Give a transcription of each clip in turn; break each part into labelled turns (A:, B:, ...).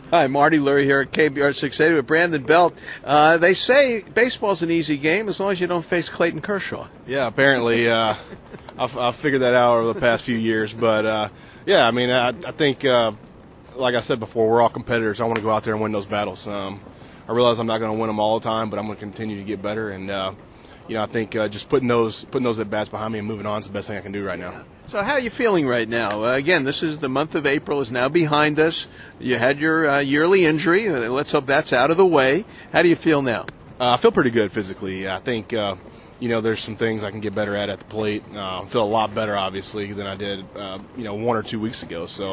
A: Hi, Marty Lurie here at KBR 680 with Brandon Belt. They say baseball's an easy game as long as you don't face Clayton Kershaw.
B: Yeah, apparently. I've figured that out over the past few years. But, yeah, I mean, I think, like I said before, we're all competitors. I want to go out there and win those battles. I realize I'm not going to win them all the time, but I'm going to continue to get better. And, I think just putting those at-bats behind me and moving on is the best thing I can do right now.
A: So how are you feeling right now? Again, this is the month of April is now behind us. You had your yearly injury. Let's hope that's out of the way. How do you feel now?
B: I feel pretty good physically. I think, there's some things I can get better at the plate. I feel a lot better, obviously, than I did, 1 or 2 weeks ago. So,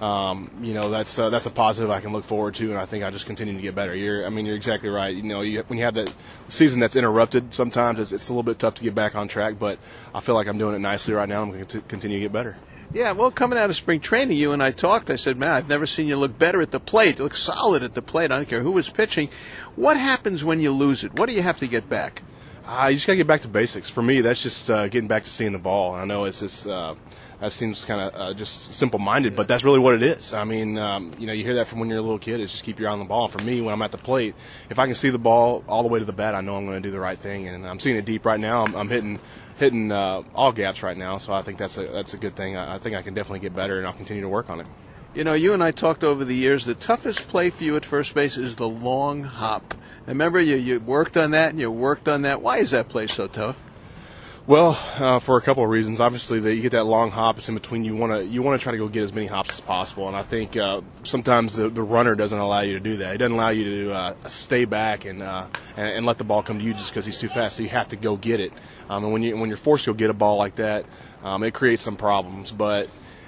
B: that's a positive I can look forward to, and I think I just continue to get better. You're exactly right. When you have that season that's interrupted, sometimes it's a little bit tough to get back on track, but I feel like I'm doing it nicely right now. I'm going to continue to get better.
A: Yeah, well, coming out of spring training, you and I talked. I said, man, I've never seen you look better at the plate. You look solid at the plate. I don't care who was pitching. What happens when you lose it? What do you have to get back?
B: You just got to get back to basics. For me, that's just getting back to seeing the ball. I know it's just that seems kind of just simple-minded, but that's really what it is. I mean, you hear that from when you're a little kid. It's just keep your eye on the ball. For me, when I'm at the plate, if I can see the ball all the way to the bat, I know I'm going to do the right thing. And I'm seeing it deep right now. I'm hitting all gaps right now, so I think that's a good thing. I think I can definitely get better, and I'll continue to work on it.
A: You and I talked over the years. The toughest play for you at first base is the long hop. Remember, you worked on that and you worked on that. Why is that play so tough?
B: Well, for a couple of reasons. Obviously, you get that long hop. It's in between. You want to try to go get as many hops as possible. And I think sometimes the runner doesn't allow you to do that. It doesn't allow you to stay back and let the ball come to you just because he's too fast. So you have to go get it. And when you're forced to go get a ball like that, it creates some problems. But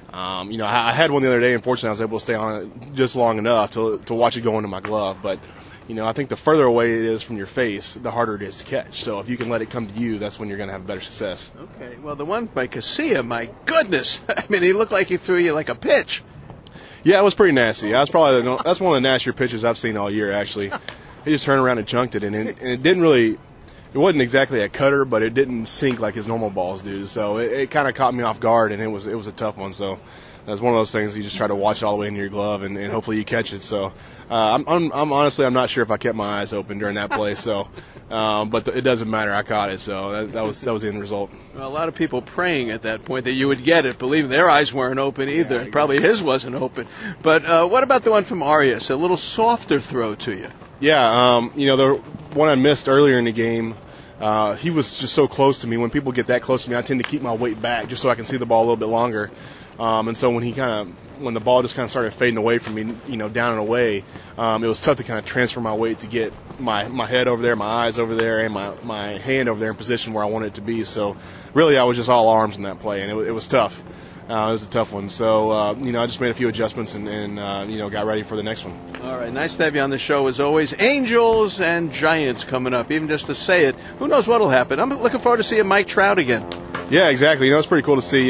B: I had one the other day. Unfortunately, I was able to stay on it just long enough to watch it go into my glove. But I think the further away it is from your face, the harder it is to catch. So if you can let it come to you, that's when you're going to have better success.
A: Okay. Well, the one by Casilla, my goodness. I mean, he looked like he threw you like a pitch.
B: Yeah, it was pretty nasty. That's one of the nastier pitches I've seen all year, actually. He just turned around and chunked it, and it didn't really – it wasn't exactly a cutter, but it didn't sink like his normal balls do. So it kind of caught me off guard, and it was a tough one. So that's one of those things you just try to watch it all the way into your glove, and hopefully you catch it. So I'm honestly not sure if I kept my eyes open during that play. So, but it doesn't matter. I caught it. So that was the end result.
A: Well, a lot of people praying at that point that you would get it. Believe their eyes weren't open either. And probably his wasn't open. But what about the one from Arias? A little softer throw to you.
B: Yeah. The one I missed earlier in the game. He was just so close to me. When people get that close to me, I tend to keep my weight back just so I can see the ball a little bit longer. And so when the ball just kind of started fading away from me, down and away, it was tough to kind of transfer my weight to get my head over there, my eyes over there, and my hand over there in position where I wanted it to be. So really I was just all arms in that play, and it was tough. It was a tough one. So, I just made a few adjustments and got ready for the next one. All
A: right. Nice to have you on the show as always. Angels and Giants coming up. Even just to say it, who knows what will happen. I'm looking forward to seeing Mike Trout again.
B: Yeah, exactly. It's pretty cool to see,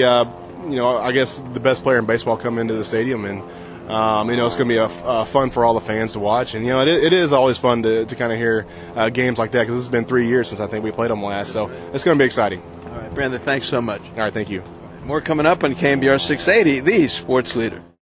B: I guess the best player in baseball come into the stadium. And, it's going to be fun for all the fans to watch. And, it is always fun to kind of hear games like that because it's been 3 years since I think we played them last. So it's going to be exciting.
A: All right, Brandon, thanks so much.
B: All right, thank you.
A: More coming up on KBR 680, the sports leader.